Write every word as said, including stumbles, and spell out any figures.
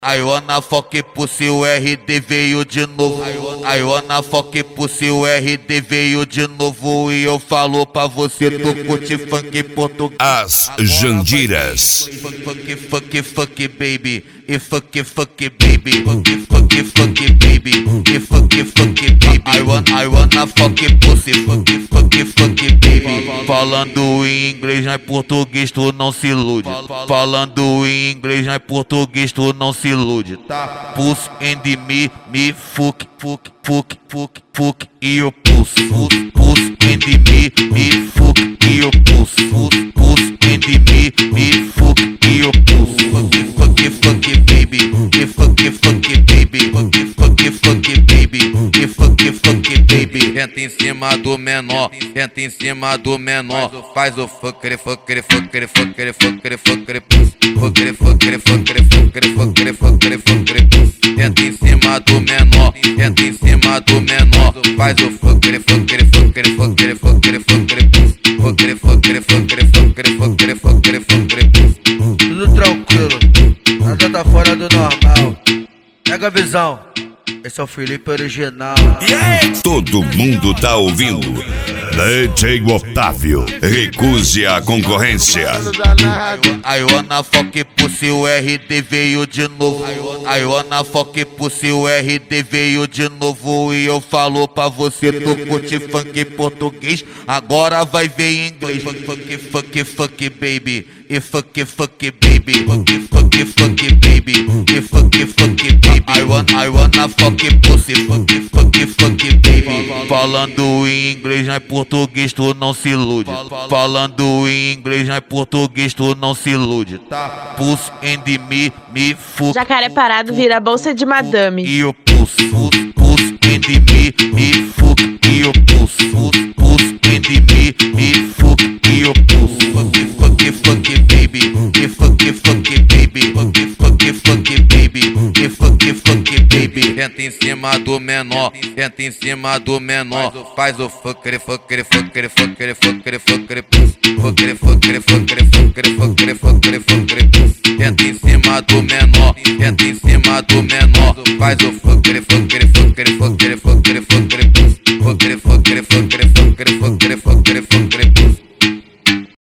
I wanna fuck pussy, o R D veio de novo. I wanna fuck pussy, o R D veio de novo. E eu falo pra você, tu curte funk português. As Jandiras. Funk, funk, funk, baby. E funk, funk, baby. Funk, funk, funk, baby. E funk, funk, baby. I wanna, I wanna fuck pussy. Funk, funk, funk, baby. Falando em inglês, não é português, tu não se ilude. Falando em inglês, não é português, tu não se ilude, tá? Puss and me, me, fuck, fuck, fuck, fuck, fuck, e eu puss. Puss and me, me, fuck, e eu puss. Puss and me, me, fuck, e eu puss. Fuck, fuck, fuck, baby. E fuck, fuck, baby. Fuck, fuck, fuck, baby. E fuck, fuck, baby. Entra em cima do menor, entra em cima do menor. Faz o fucker, fucker, fucker, fucker, fucker, fucker, puss. Fucker, fucker, fucker, fucker, fucker, fucker, fucker, puss. Entra em cima do menor, entra em cima do menor. Faz o fucker, fucker, fucker, fucker, fucker, fucker, puss. Fucker, fucker, fucker, fucker, fucker, fucker, fucker, puss. Tudo tranquilo, nada tá fora do normal. Pega a visão, esse é o Felipe original. Todo mundo tá ouvindo. D J Otávio, recuse a concorrência. I wanna fuck pussy, o R D veio de novo. I wanna fuck pussy, o R D veio de novo. E eu falo pra você, tu curte funk português, agora vai ver em inglês. Funk, funk, funk, funk, baby. E funk, funk, baby. Funk, funk, funk, baby. E funk, funk, baby. I want, I wanna fuck pussy. Funk, funk, funk, baby. Falando em inglês, não é português, tu não se ilude. Falando em inglês, não é português, tu não se ilude, tá? Puss and me, me, fuck. Jacaré parado vira bolsa de madame. E eu puss, puss, puss and me, me, fuck. E eu puss, puss, puss and me, me, fuck. E eu puss. Fuck, fuck, fuck, baby. E fuck, fuck, baby. Fuck, fuck, fuck, baby. E fuck, fuck, baby. Entra em cima do menor, entra em cima do menor. Faz o fucker, fucker, fucker, fucker, fucker, fucker, puss. Fucker, fucker, fucker, fucker, fucker, fucker, fucker, puss. Entra em cima do menor, entra em cima do menor. Faz o fucker, fucker, fucker, fucker, fucker, fucker, puss. Fucker, fucker, fucker, fucker, fucker, fucker, fucker.